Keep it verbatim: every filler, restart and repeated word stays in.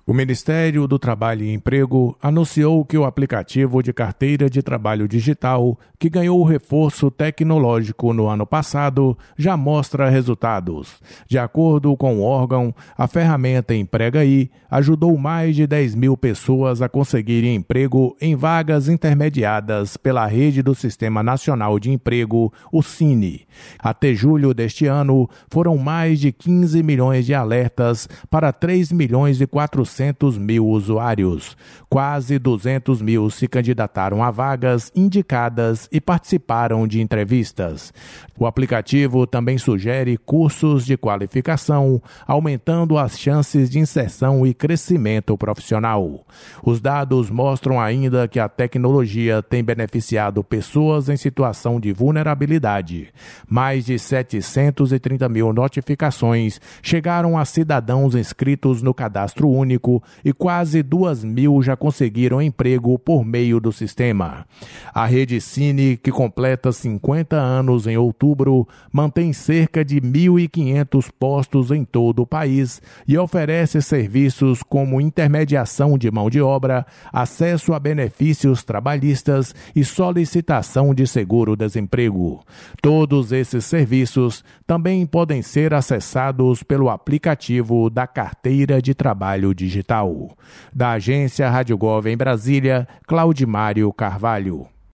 O Ministério do Trabalho e Emprego anunciou que o aplicativo de carteira de trabalho digital, que ganhou reforço tecnológico no ano passado, já mostra resultados. De acordo com o órgão, a ferramenta Empregaí ajudou mais de dez mil pessoas a conseguirem emprego em vagas intermediadas pela rede do Sistema Nacional de Emprego, o Cine. Até julho deste ano, foram mais de quinze milhões de alertas para três milhões e quatrocentos mil usuários. Quase duzentos mil se candidataram a vagas indicadas e participaram de entrevistas. O aplicativo também sugere cursos de qualificação, aumentando as chances de inserção e crescimento profissional. Os dados mostram ainda que a tecnologia tem beneficiado pessoas em situação de vulnerabilidade. Mais de setecentos e trinta mil notificações chegaram a cidadãos inscritos no Cadastro Único e quase duas mil já conseguiram emprego por meio do sistema. A Rede Cine, que completa cinquenta anos em outubro, mantém cerca de mil e quinhentos postos em todo o país e oferece serviços como intermediação de mão de obra, acesso a benefícios trabalhistas e solicitação de seguro-desemprego. Todos esses serviços também podem ser acessados pelo aplicativo da Carteira de Trabalho Digital. Da agência Rádio Gov em Brasília, Claudimário Carvalho.